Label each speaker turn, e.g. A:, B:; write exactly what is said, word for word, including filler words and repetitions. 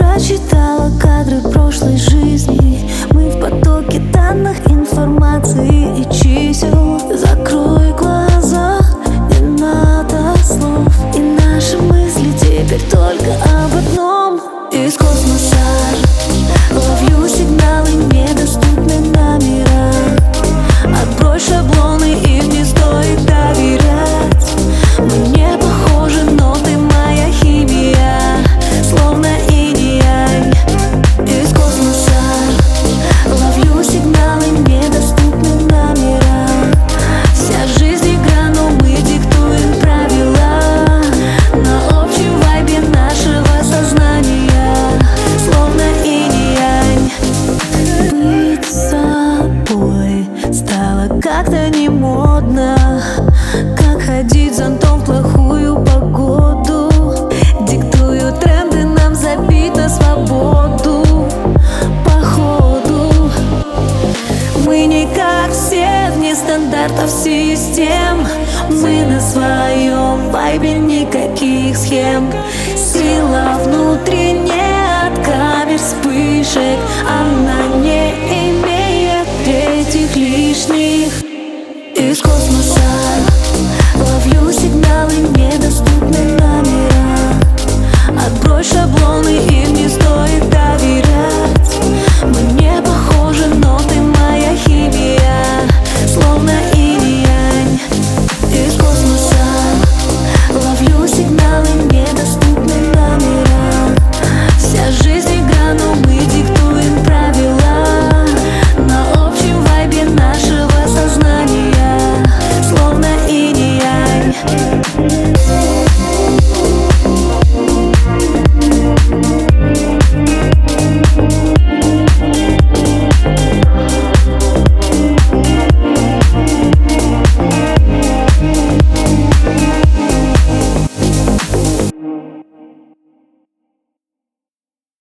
A: прочитала кадры прошлой жизни. Мы в потоке данных, информации и чисел. Закрой глаза, не надо слов. И наши мысли теперь только об одном. Из космоса ловлю сигналы, недоступны номера. Отбрось шаблоны, им не стоит доверять. Мы не похожи, но ты моя химия, словно инь-янь. Из космоса ловлю сигналы, недоступны номера. Вся жизнь игра, но мы диктуем правила. На общем вайбе нашего сознания, словно инь-янь. Быть собой стало как-то не модно, как ходить зонтом в плохую погоду. Диктуют тренды, нам забить на свободу. Походу мы не как все, вне стандартов систем. Мы на своем вайбе, никаких схем. Сила внутри, не от камер, вспышек, она не